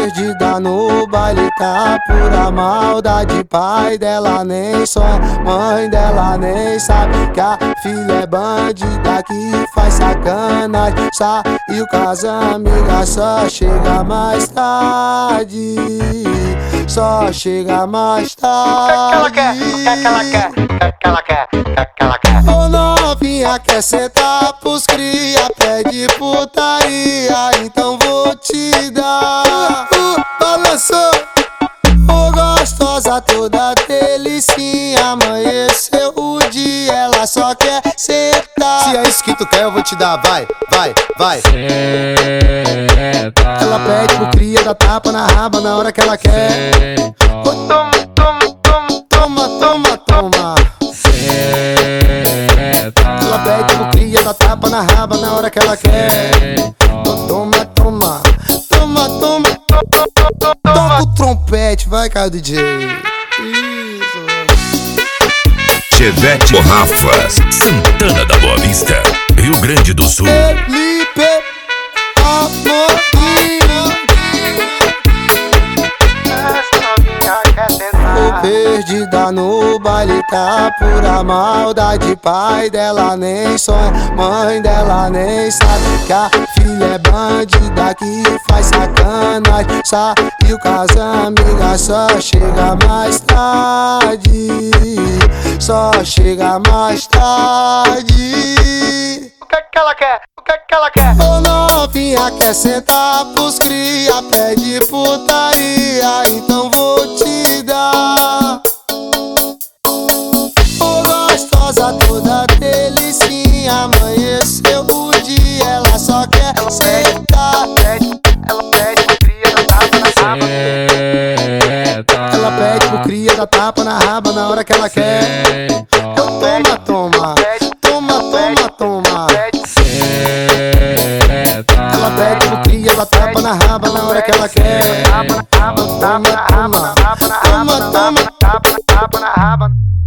perdida no baile, tá pura maldade. Pai dela nem sonha, mãe dela nem sabe que a filha é bandida que faz sacanagem. Saiu com as amigas, só chega mais tarde. Só chega mais tarde. O que ela quer? O que ela quer? Ô novinha, quer sentar pros cria, pede putaria, então vou te dar. Balançou, ô gostosa toda delicinha. Amanheceu o dia, ela só quer sentar. Se é isso que tu quer, eu vou te dar, vai. Ela pede pro cria, dá tapa na raba na hora que ela quer. Toma, toma, toma, toma, toma, toma. Ela pede pro cria, dá tapa na raba na hora que ela quer. Toma, toma, toma, toma. Toca o trompete, vai, cara, DJ. Isso. Chevette Borrafas, Santana da Boa Vista, Rio Grande do Sul. Felipe Amorim. Tô perdida no baile, tá pura maldade. Pai dela nem sonha, mãe dela nem sabe que a filha é bandida que faz sacanagem. Saiu com as amigas, só chega mais tarde. Só chega mais tarde. O que ela quer? O que ela quer? Ô novinha, quer sentar pros cria, pede putaria, então vou te dar. Ô gostosa toda delicinha, amanheceu o dia, ela só quer sentar. Ela pede pro cria, dá tapa na raba. Ela pede pro cria, dá tapa na raba na hora que ela quer. Toma, toma, toma, toma, toma. Ela pede pro cria, dá tapa na raba na hora que ela quer. Toma, toma, toma, toma, toma. Tapa na raba.